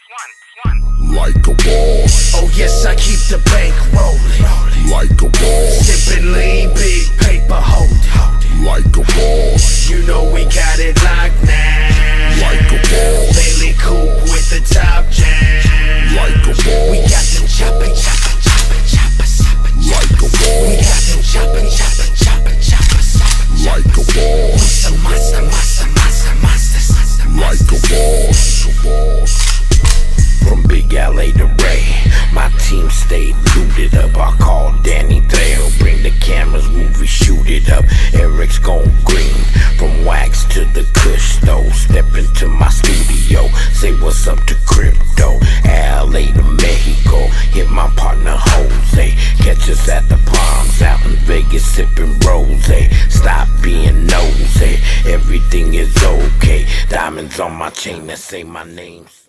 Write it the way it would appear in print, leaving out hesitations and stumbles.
Like a boss. Oh yes, I keep the bank rolling. Like a boss. Sippin' lean, big paper holding. Like a boss. You know we got it locked now. Like a boss. Bailey coupe with the top jam. Like a boss. We got them choppin'. Like a boss. We got them choppin'. Like a boss. Some monsters. Like a boss. From Big LA to Ray, my team stayed looted up. I called Danny Trejo, bring the cameras, movie, shoot it up. Eric's gone green, from wax to the kush though. Step into my studio, say what's up to crypto. LA to Mexico, hit my partner Jose. Catch us at the Palms, out in Vegas sipping rose. Stop being nosy, everything is okay. Diamonds on my chain that say my name.